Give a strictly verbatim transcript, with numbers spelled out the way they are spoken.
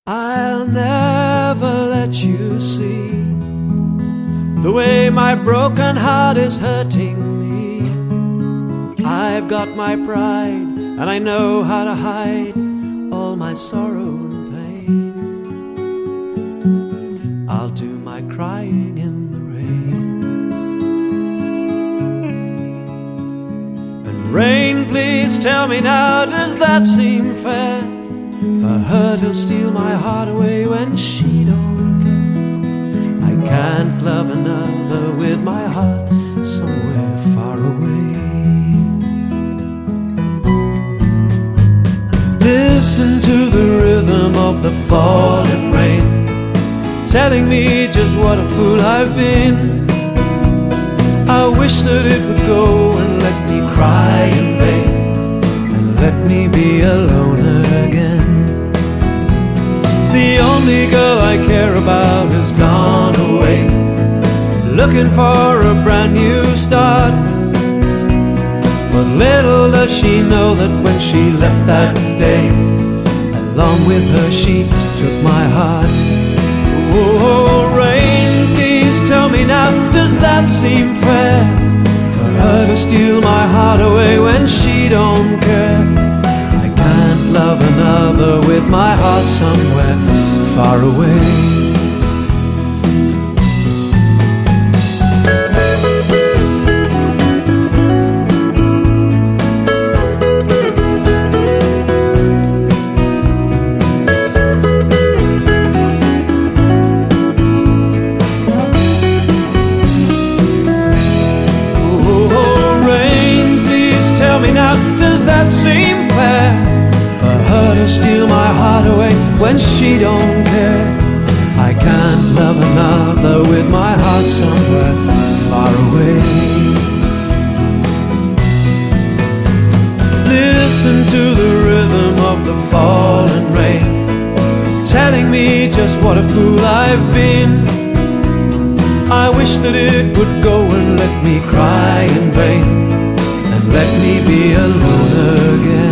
I'll never let you see the way my broken heart is hurting me. I've got my pride and I know how to hide all my sorrow and pain. I'll do my crying in the rain. And rain, please tell me now, does that seem fair? For her to steal my heart away when she don't care. I can't love another with my heart somewhere far away. Listen to the rhythm of the falling rain, telling me just what a fool I've been. I wish that it would go and let me cry in vain, and let me be alone again. The only girl I care about has gone away, looking for a brand new start. But little does she know that when she left that day, along with her she took my heart. Oh, rain, please tell me now, does that seem fair? For her to steal my heart away when she don't care. I can't love another with my heart somewhere far away. Does that seem fair? For her to steal my heart away when she don't care. I can't love another with my heart somewhere far away. Listen to the rhythm of the falling rain, telling me just what a fool I've been. I wish that it would go and let me cry in vain, let me be alone again.